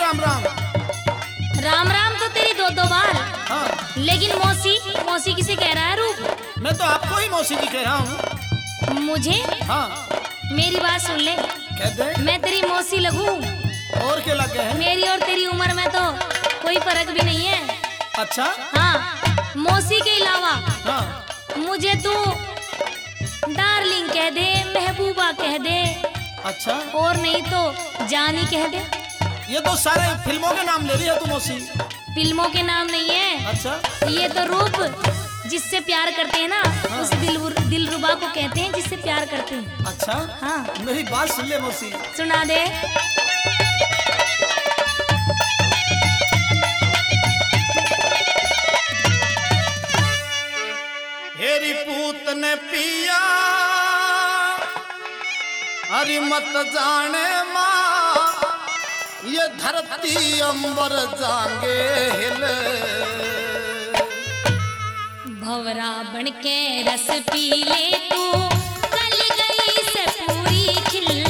राम राम। राम राम तो तेरी दो दो बार। हाँ। लेकिन मौसी मौसी किसे कह रहा है रूप? मैं तो आपको ही मौसी जी कह रहा हूँ। मुझे? हाँ। मेरी बात सुन ले। कह दे। मैं तेरी मौसी लगूं? और क्या लगे हैं? मेरी और तेरी उम्र में तो कोई फर्क भी नहीं है। अच्छा। हाँ, मौसी के अलावा हाँ। मुझे तू डार्लिंग कह दे, महबूबा कह दे। अच्छा। और नहीं तो जानी कह दे। ये तो सारे फिल्मों के नाम ले रही है तू मौसी। फिल्मों के नाम नहीं है। अच्छा। ये तो रूप जिससे प्यार करते हैं ना। हाँ। उस दिलरुबा को कहते हैं जिससे प्यार करते हैं। अच्छा। हाँ। मेरी बात सुन ले मौसी। सुना दे। हेरी पूत ने पिया अरे मत जाने माँ, ये धरती अंबर जाएंगे हिले। भवरा बन के रस पी ले तू, कल गई से पूरी खिल।